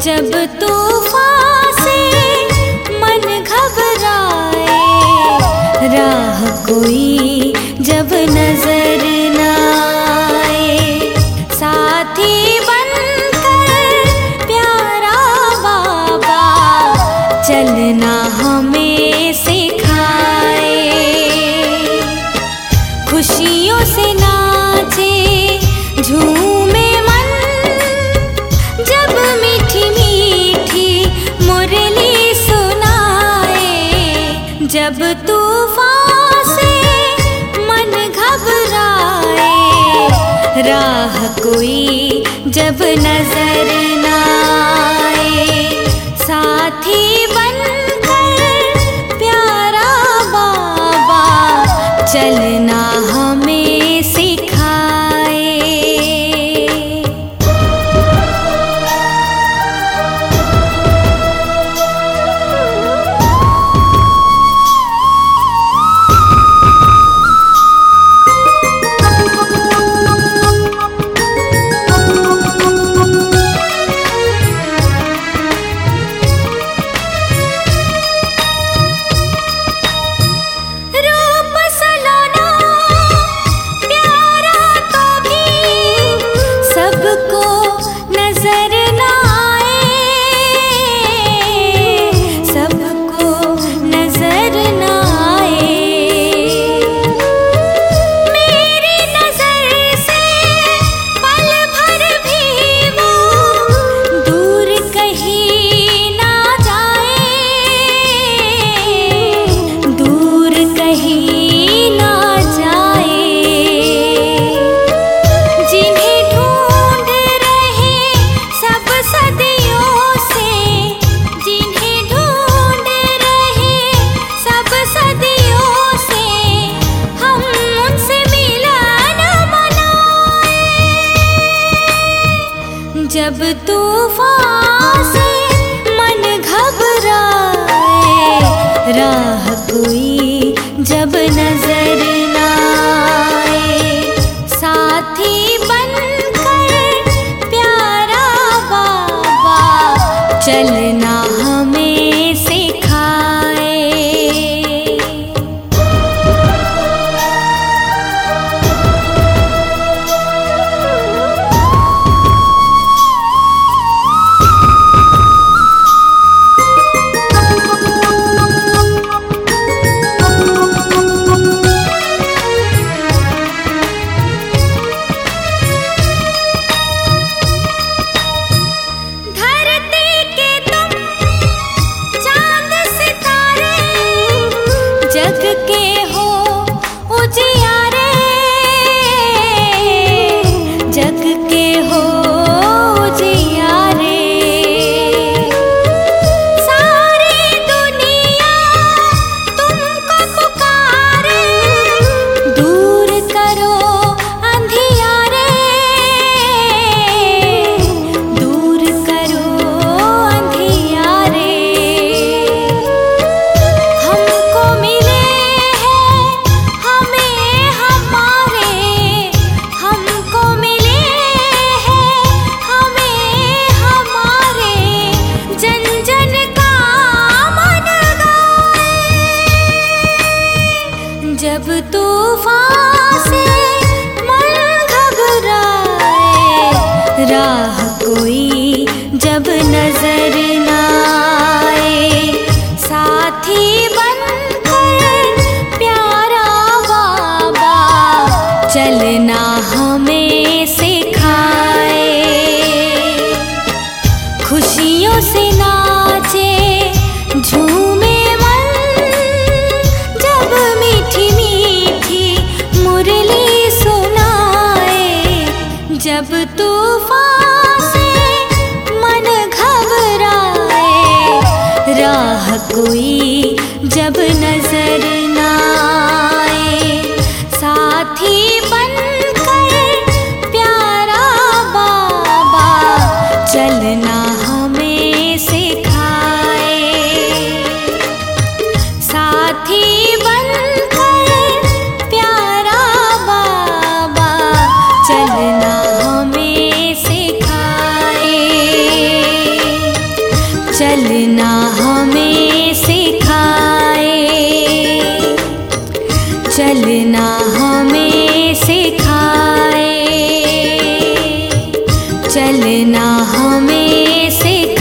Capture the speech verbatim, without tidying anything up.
जब तूफान से मन घबराए, राह कोई जब नजर न आए, साथी बनकर प्यारा बाबा चलना हमें सिखाए। खुशियों से नाचे झूमे मन, जब मीठी मीठी मुरली सुनाए, जब तूफान से मन घबराए, राह कोई जब नजर न आए, साथी बनकर प्यारा बाबा चलना हमें सिखाए। जब तूफान से मन घबराए, राह कोई जब नजर न आए, साथी बनकर प्यारा बाबा चलना हमें सिखाए। जग के हो उजियारे, जग के हो उजियारे, सारी दुनिया तुमको पुकारे, दूर करो अंधियारे, दूर करो अंधियारे। हमको मिले जब तूफान से मन घबराए, राह कोई जब नजर न आए, साथी बनकर प्यारा बाबा चलना हमें सिखाए। खुशियों से नाचे झूमे मन, जब मीठी मीठी मुरली सुनाए, जब तूफान से मन घबराए, राह कोई जब नजर न आए, साथी बनकर प्यारा बाबा चलना हमें सिखाए। साथी बनकर प्यारा बाबा चलना हमें सिखाए। हमें सिखाए, चलना हमें सिखाए, चलना हमें सिखाए।